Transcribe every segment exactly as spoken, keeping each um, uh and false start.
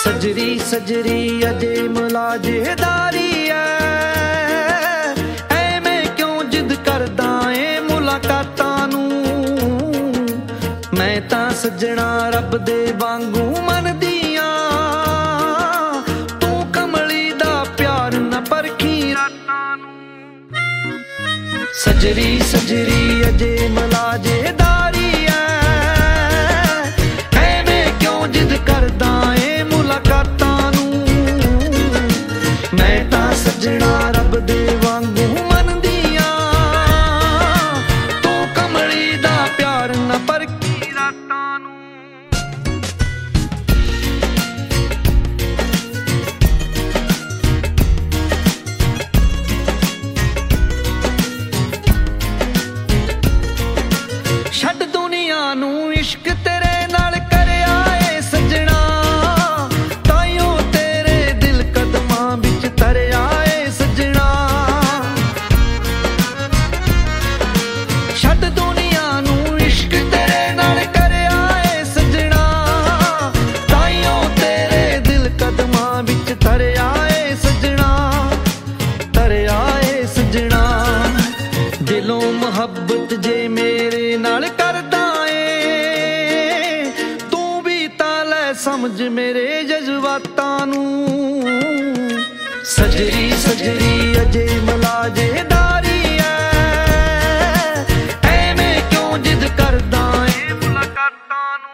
सजरी सजरी अजे मुलाजेदारी ऐ ऐवें क्यों जिद करदा ए मुलाकातां नूं। मैं तां सजना रब दे वांगू मनदियां, तू कमली दा प्यार न परखी रातां नूं। सजरी सजरी अजे मुलाजेदारी ऐ ऐवें क्यों जिद करदा ए मुलाकातां नूं। मैं तां सजना रब दे वांगू मनदियां, तू कमली दा प्यार न परखी रातां नूं। छड्ड दुनिया नूं इश्क तेरे नाल करिया ए सजना, ताइयों तेरे दिल कदमां विच तरिया ए सजना। छड्ड दुनिया नूं इश्क तेरे नाल करिया ए सजना, ताइयों तेरे दिल कदमां विच तरिया ए सजना, तरिया ए सजना। दिलों मुहब्बत जे मेरे नाल करदा ए, तू भी तां लै समझ मेरे जज्बातां नूं। सजरी सजरी अजे मुलाजेदारी ऐ ऐवें क्यों जिद करदा ए मुलाकातां नूं।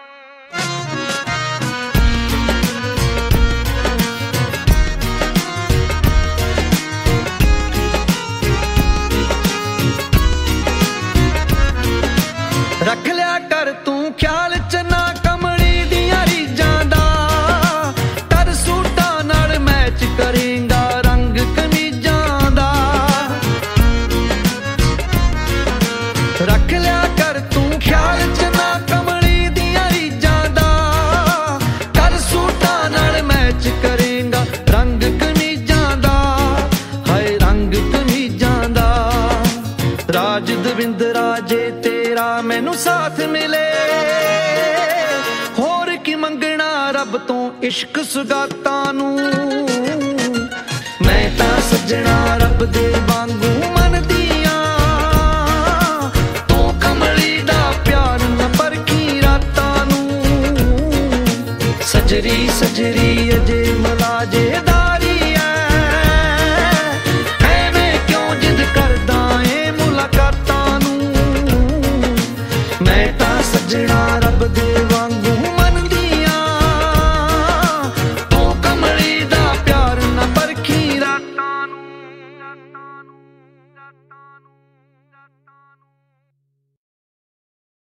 रख लिया कर तू ख्याल च ना कमली दियां रीझां दा, कर सूटां नाल मैच करेंगा रंग कमीजां दा। रख लिया कर तू ख्याल च ना कमली दियां रीझां दा, कर सूटां नाल मैच करेंगा रंग कमीजां दा, हाय रंग कमीजां दा। राज दविंदरा जे तेरा मैनू साथ मिले, होर की मंगना रब तो इश्क सुगातां नूं। मैं तां सजना रब दे वांगू मनदियां, तू कमली दा प्यार न परखी रातां नूं। सजरी सजरी अजे मुलाजेदारी ऐ ऐवें क्यों जिद करदा ए मुलाकातां नूं। मैं तां सजना रब दे